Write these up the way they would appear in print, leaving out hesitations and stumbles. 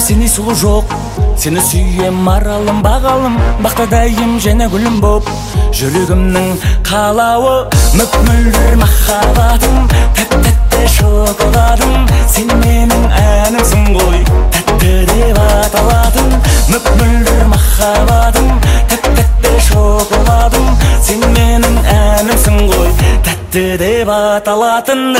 сені сұлу жоқ, сені сүйем маралым бағалым, бақтадайым және гүлім боп. Жүрегімнің қалауы мөп-мөлдір махаббатым, тәп-тәтті шоколадым, сен менің әнімсің ғой, тәтті деп аталатын. Мөп-мөлдір махаббатым, тәп-тәтті шоколадым, сен менің әнімсің ғой, тәтті деп аталатын.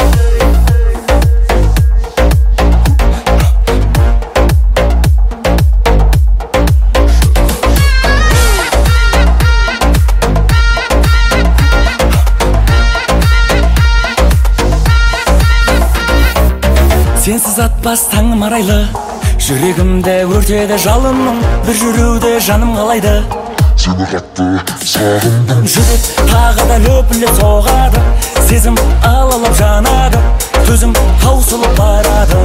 Сенсіз атпас таңым арайлы, жүрегімде өртеді жалыным, бір жүруде жаным қалайды. Сені қатты сағындым, жүрек тағы да лөпіле соғады, сезім алалап жанады, төзім таусылып барады.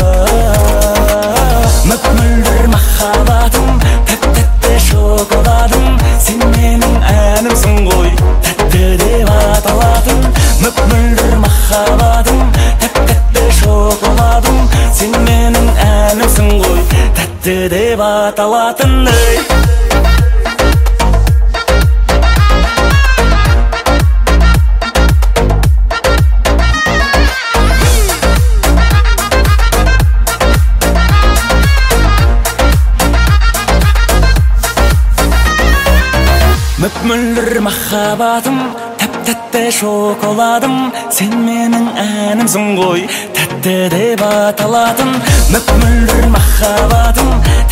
Мөп-мөлдір махаббатым, тәп-тәтті шоколадым, сен менің әнімсің ғой, тәтті деп аталатын. Мөп-мөлдір махаббатым, тәп-тәтті шоколадым, сен менің әнімсің ғой, тәтті деп аталатын. Мөп-мөлдір махаббатым, тәп-тәтті шоколадым, сен менің әнімсің ғой, тәтті деп аталатын. Мөп-мөлдір махаббатым,